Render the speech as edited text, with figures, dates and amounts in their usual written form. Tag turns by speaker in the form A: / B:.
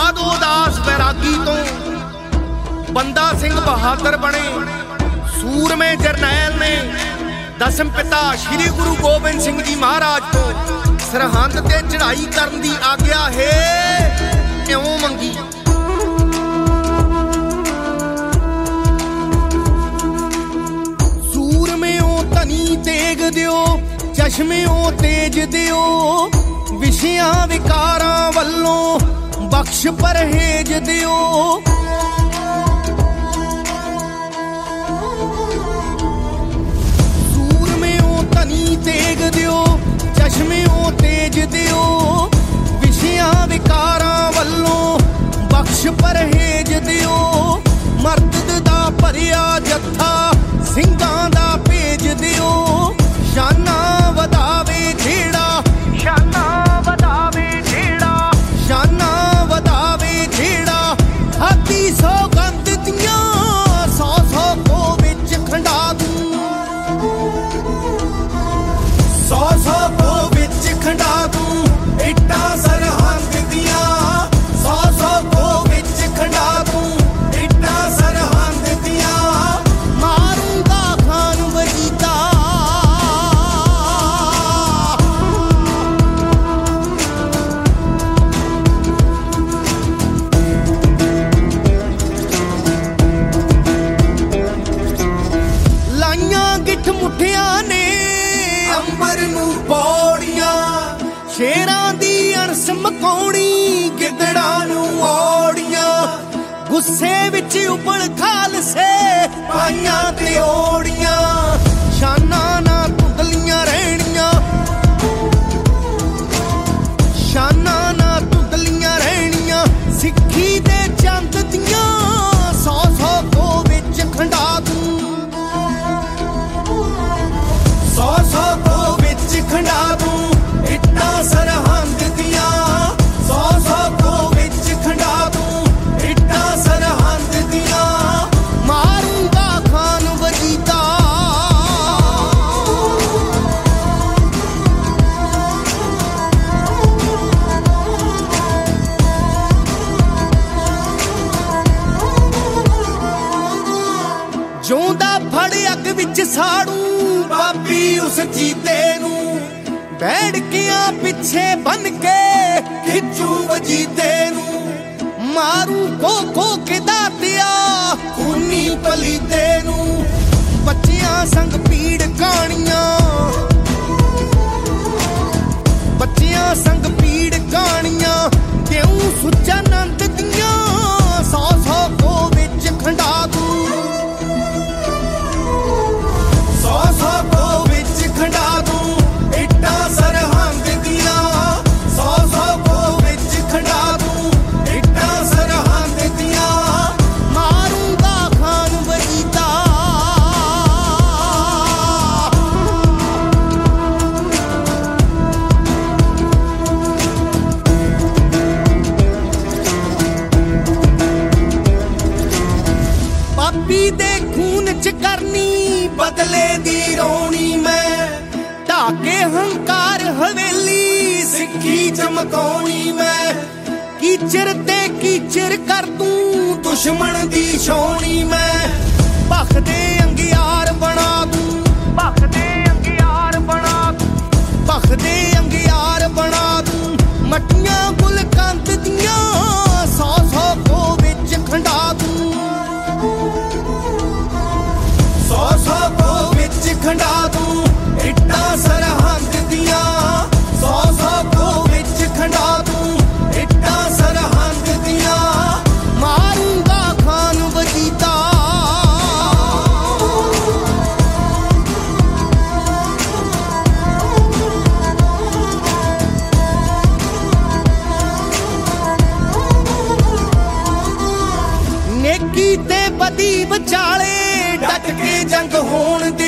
A: माधो दास बैरागी तो बंदा सिंह बहादुर बने। सूरमे जरनैल ने दसम पिता श्री गुरु गोबिंद सिंह जी महाराज तो सरहंद ते चढ़ाई करन दी आग्या है क्यों मंगी। तेग दियो चश्मियों तेज दियो विषयां विकारां वल्लों बख्श परहेज दियो। सूरमियों तनी तेग दियो चश्मियों तेज दियो विषयां विकारां वल्लों बख्श परहेज दियो। मर्द दा भरिया जत्था ਸਿੰਘਾਂ ਦਾ ਭੇਜ ਦਿਓ ਸ਼ਾਨਾ ਵਧਾਵੇ ਜਿਹੜਾ ਸ਼ਾਨਾ ਵਧਾਵੇ ਜਿਹੜਾ ਸ਼ਾਨਾ ਵਧਾਵੇ ਜਿਹੜਾ ਹਾਥੀ ਸੌਗੰਧ ਦੀਆਂ 100 ਕੋ ਵਿੱਚ ਖੰਡਾ ਦੂੰ 100 ਕੋ ਵਿੱਚ ਖੰਡਾ ਦੂੰ ਇੱਟਾਂ ਸਰਹੰਦ ਦੀਆਂ 100 ਕੋ ਵਿੱਚ ਖੰਡਾ ਦੂੰ ਇੱਟਾਂ ਸਰਹੰਦ ਦੀਆਂ। ਮੁੱਠਿਆਂ ਨੇ ਅੰਬਰ ਨੂੰ ਪੌੜੀਆਂ ਸ਼ੇਰਾਂ ਦੀ ਅਣਸ ਮਕਾਉਣੀ ਗਿੱਦੜਾਂ ਨੂੰ ਔੜੀਆਂ ਗੁੱਸੇ ਵਿੱਚ ਉਬਲ ਖਾਲਸੇ ਪਾਈਆਂ ਤੇ ਓੜੀਆਂ ਸ਼ਾਨਾਂ ਨਾ ਧੁੰਦਲੀਆਂ ਰਹਿਣੀਆਂ ਸ਼ਾਨਾਂ ਨਾ ਧੁੰਦਲੀਆਂ ਰਹਿਣੀਆਂ ਸਿੱਖੀ ਦੇ ਚੰਦ ਦੀਆਂ 100 ਕੋ ਵਿੱਚ ਖੰਡਾ ਦੂੰ 100 ਕੋ ਵਿੱਚ ਖੰਡਾ ਦੂੰ ਇੱਟਾਂ ਸਰਹੰਦ ਦੀਆਂ 100 ਕੋ ਵਿੱਚ ਖੰਡਾ ਦੂੰ ਇੱਟਾਂ ਸਰਹੰਦ ਦੀਆਂ। ਮਾਰੂੰਗਾ ਖਾਨ ਵਜੀਦਾ ਜਿਉਂਦਾ ਫੜ ਅੱਗ ਵਿੱਚ ਸਾੜੂ ਬਾਬੀ ਉਸ ਜੀਤੇ ਨੂੰ ਬੈਠਕਿਆਂ ਪਿੱਛੇ ਬੰਨ ਕੇ ਖਿੱਚੂ ਵਜੀਤੇ ਨੂੰ ਮਾਰੂ ਖੋ ਕੇ ਦਾਤਿਆ ਖੂਨੀ ਪਲੀਤੇ ਨੂੰ ਬੱਚਿਆਂ ਸੰਗ ਪੀੜ ਕਹਾਣੀਆਂ ਬੱਚਿਆਂ ਸੰਗ ਪੀੜ ਕਹਾਣੀਆਂ ਕਿਉਂ ਸੁੱਚਾ ਨੰਦ ਦੀਆਂ 100 ਕੋ ਵਿੱਚ ਖੰਡਾ ਦੂੰ 100 ਕੋ ਵਿੱਚ ਖੰਡਾ ਦੂੰ ਇੱਟਾਂ ਸਰਹੰਦ ਦੀਆਂ 100 ਕੋ ਵਿੱਚ ਖੰਡਾ ਦੂੰ ਇੱਟਾਂ ਸਰਹੰਦ ਦੀਆਂ। ਮਾਰੂੰਗਾ ਖਾਨ ਵਜੀਦਾ ਪਾਪੀ ਦੇ ਖੂਨ ਚ ਕਰਨੀ ਬਦਲੇ ਦੀ ਰੋਣੀ ਮੈਂ ਢਾਕੇ ਹੰਕਾਰ ਹਵੇਲੀ ਸਿੱਖੀ ਚਮਕਾਉਣੀ ਮੈਂ ਕੀਚਰ ਤੇ ਕੀਚਰ ਕਰ ਦੂੰ ਦੁਸ਼ਮਣ ਦੀ ਛਾਉਣੀ ਮੈਂ ਭਖਦੇ ਅੰਗਿਆਰ ਬਣਾ ਦੂੰ ਭਖਦੇ ਅੰਗਿਆਰ ਬਣਾ ਦੂੰ ਭਖਦੇ ਅੰਗਿਆਰ ਬਣਾ ਦੂੰ ਮੱਟੀਆਂ ਗੁਲਕੰਦ ਦੀਆਂ 100 ਕੋ ਵਿੱਚ ਖੰਡਾ ਦੂੰ 100 ਕੋ ਵਿੱਚ ਖੰਡਾ ਦੂੰ ਇੱਟਾਂ ਸਰਹੰਦ ਦੀਆਂ 100 ਕੋ ਵਿੱਚ ਖੰਡਾ ਦੂੰ ਇੱਟਾਂ ਸਰਹੰਦ ਦੀਆਂ। ਮਾਰੂੰਗਾ ਖਾਨ ਵਜੀਦਾ ਨੇਕੀ ਤੇ ਬਦੀ ਵਿਚਾਲੇ ਡਟ ਕੇ ਜੰਗ ਹੋਣ ਦੇ